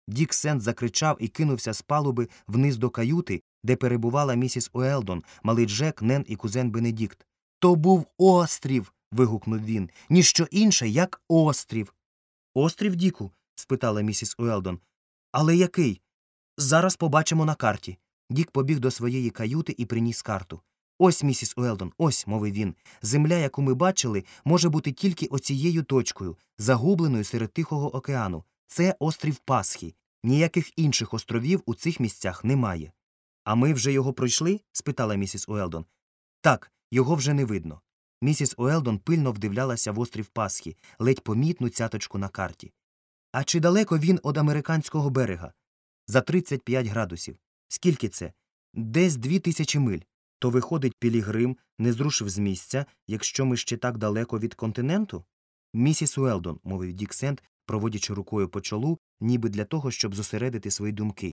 Дік Сент закричав і кинувся з палуби вниз до каюти, де перебувала місіс Уелдон, малий Джек, Нен і кузен Бенедікт. «То був острів!» – вигукнув він. «Ніщо інше, як острів!» «Острів, Діку?» – спитала місіс Уелдон. «Але який?» «Зараз побачимо на карті». Дік побіг до своєї каюти і приніс карту. «Ось, місіс Уелдон, ось», – мовив він. «Земля, яку ми бачили, може бути тільки оцією точкою, загубленою серед Тихого океану. Це острів Пасхи. Ніяких інших островів у цих місцях немає». «А ми вже його пройшли?» – спитала місіс Уелдон. «Так, його вже не видно». Місіс Уелдон пильно вдивлялася в острів Пасхи, ледь помітну цяточку на карті. «А чи далеко він від американського берега?» «За 35 градусів». «Скільки це?» «Десь 2000 миль». «То, виходить, Пілігрим не зрушив з місця, якщо ми ще так далеко від континенту?» «Місіс Уелдон», – мовив Дік Сент, проводячи рукою по чолу, ніби для того, щоб зосередити свої думки.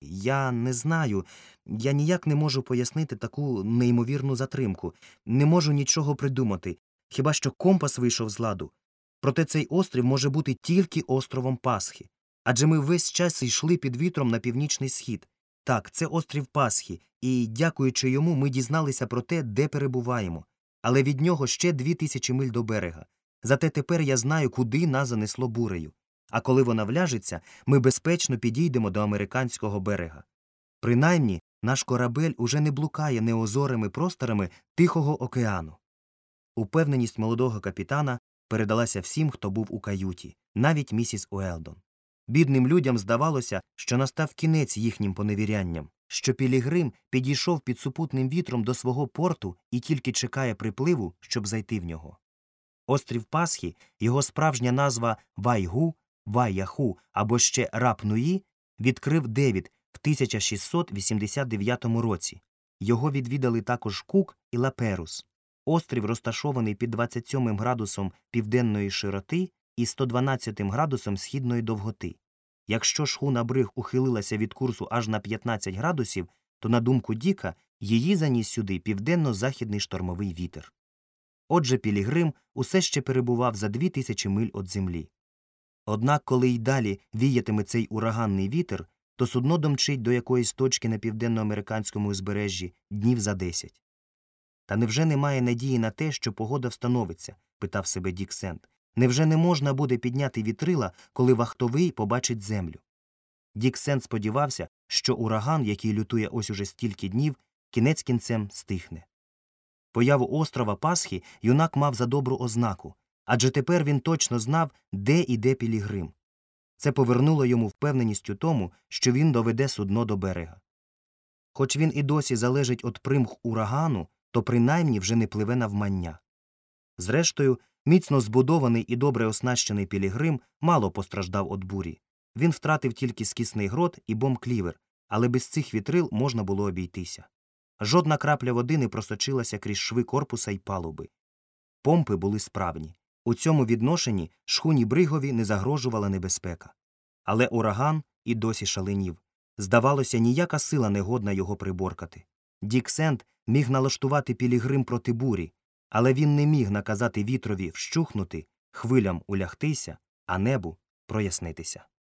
«Я не знаю. Я ніяк не можу пояснити таку неймовірну затримку. Не можу нічого придумати. Хіба що компас вийшов з ладу. Проте цей острів може бути тільки островом Пасхи. Адже ми весь час йшли під вітром на північний схід. Так, це острів Пасхи, і, дякуючи йому, ми дізналися про те, де перебуваємо. Але від нього ще 2000 миль до берега. Зате тепер я знаю, куди нас занесло бурею. А коли вона вляжеться, ми безпечно підійдемо до американського берега. Принаймні, наш корабель уже не блукає неозорими просторами Тихого океану». Упевненість молодого капітана передалася всім, хто був у каюті, навіть місіс Уелдон. Бідним людям здавалося, що настав кінець їхнім поневірянням, що Пілігрим підійшов під супутним вітром до свого порту і тільки чекає припливу, щоб зайти в нього. Острів Пасхи, його справжня назва Вайгу, Вайяху або ще Рап-Нуї, відкрив Девід в 1689 році. Його відвідали також Кук і Лаперус. Острів розташований під 27 градусом південної широти і 112 градусом східної довготи. Якщо шхуна Бриг ухилилася від курсу аж на 15 градусів, то, на думку Діка, її заніс сюди південно-західний штормовий вітер. Отже, Пілігрим усе ще перебував за 2000 миль від землі. Однак, коли й далі віятиме цей ураганний вітер, то судно домчить до якоїсь точки на південноамериканському узбережжі днів за 10. «Та невже немає надії на те, що погода встановиться?» – питав себе Дік Сент. «Невже не можна буде підняти вітрила, коли вахтовий побачить землю?» Дік Сент сподівався, що ураган, який лютує ось уже стільки днів, кінець кінцем стихне. Появу острова Пасхи юнак мав за добру ознаку, адже тепер він точно знав, де іде Пілігрим. Це повернуло йому впевненість у тому, що він доведе судно до берега. Хоч він і досі залежить від примх урагану, то принаймні вже не пливе навмання. Зрештою, міцно збудований і добре оснащений Пілігрим мало постраждав від бурі. Він втратив тільки скісний грот і бомб-клівер, але без цих вітрил можна було обійтися. Жодна крапля води не просочилася крізь шви корпуса й палуби. Помпи були справні. У цьому відношенні шхуні Бригові не загрожувала небезпека. Але ураган і досі шаленів. Здавалося, ніяка сила не годна його приборкати. Дік Сент міг налаштувати Пілігрим проти бурі, але він не міг наказати вітрові вщухнути, хвилям улягтися, а небу прояснитися.